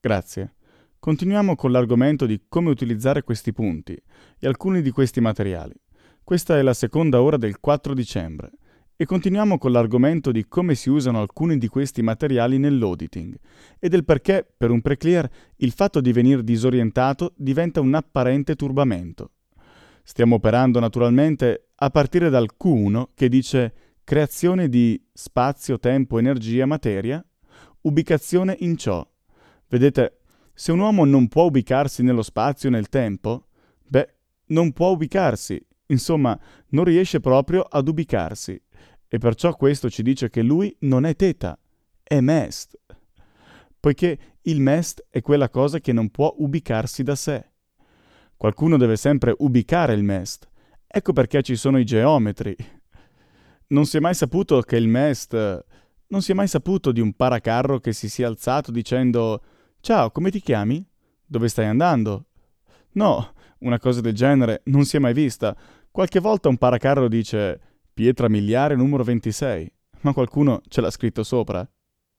Grazie. Continuiamo con l'argomento di come utilizzare questi punti e alcuni di questi materiali. Questa è la seconda ora del 4 dicembre e continuiamo con l'argomento di come si usano alcuni di questi materiali nell'auditing e del perché per un pre-clear il fatto di venire disorientato diventa un apparente turbamento. Stiamo operando naturalmente a partire dal Q1 che dice creazione di spazio, tempo, energia, materia, ubicazione in ciò. Vedete, se un uomo non può ubicarsi nello spazio e nel tempo, non può ubicarsi, insomma, non riesce proprio ad ubicarsi. E perciò questo ci dice che lui non è teta, è mest. Poiché il mest è quella cosa che non può ubicarsi da sé. Qualcuno deve sempre ubicare il mest. Ecco perché ci sono i geometri. Non si è mai saputo che il mest... Non si è mai saputo di un paracarro che si sia alzato dicendo «Ciao, come ti chiami? Dove stai andando?» No, una cosa del genere non si è mai vista. Qualche volta un paracarro dice «Pietra miliare numero 26», ma qualcuno ce l'ha scritto sopra.